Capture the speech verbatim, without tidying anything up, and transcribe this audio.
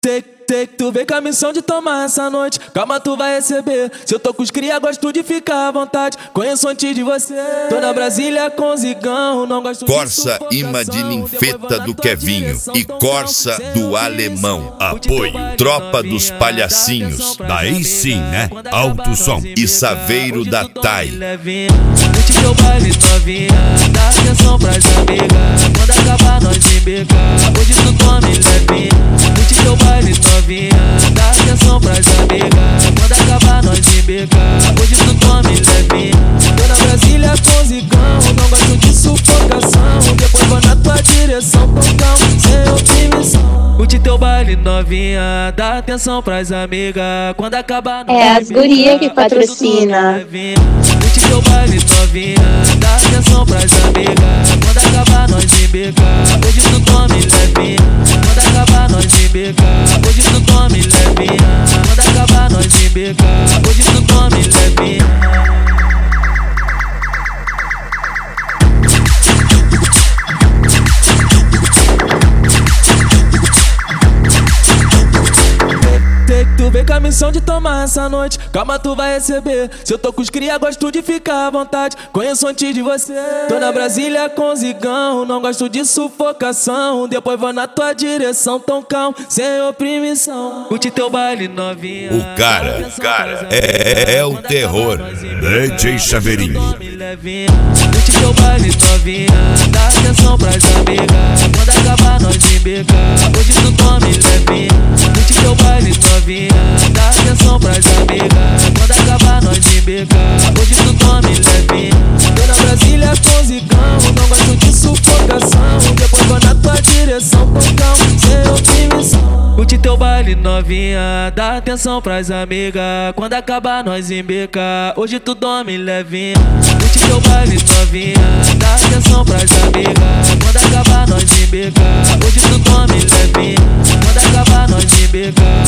Sei, sei que tu vem com a missão de tomar essa noite. Calma, tu vai receber. Se eu tô com os cria, gosto de ficar à vontade. Conheço antes de você. Tô na Brasília com zigão, não gosto de Corsa imã de ninfeta do Kevinho e Corsa do Alemão. Apoio Tropa dos Palhacinhos. Daí sim, né? Alto som. E Saveiro da Thay. Curte teu baile novinha, dá atenção pras amigas. Quando acabar nós embeca, hoje tu tome levinha. Curte teu baile novinha, dá atenção pras amigas. Quando acabar nós embeca, hoje tu tome levinha. Tô na Brasília com zigão, não gosto de sufocação. Depois vou na tua direção, com calma, sem oprimição. Curte teu baile novinha, dá atenção pras amigas. Quando acabar nós É as guria que patrocina. Curte teu baile novinha, dá atenção pras amigas. Quando acabar nós embeca, hoje tu tome levinha. Quando acabar nós embeca, hoje tu tome levinha. Quando acabar nós embeca, hoje tu tome levinha. Tu vem com a missão de tomar essa noite. Calma, tu vai receber. Se eu tô com os cria, gosto de ficar à vontade. Conheço antes de você. Tô na Brasília com zigão, não gosto de sufocação. Depois vou na tua direção, tão calmo, sem oprimição. Curte teu baile novinha. O cara, o cara é, é o terror. D J Saveirinho. Curte teu baile novinha, dá atenção pras amigas. Quando acabar nós embeca, hoje tu tome levinha. Curte teu baile novinha, dá atenção pras amigas. Quando acabar nós embeca, hoje tu tome levinha. Tô na Brasília com zigão, não gosto de sufocação. Depois vou na tua direção, com calma, sem oprimição. Curte teu baile novinha, dá atenção pras amigas. Quando acabar nós embeca, hoje tu dorme levinha. Curte teu baile novinha, dá atenção pras amigas. Quando acabar nós embeca, hoje tu dorme levinha. Quando acabar nós embeca,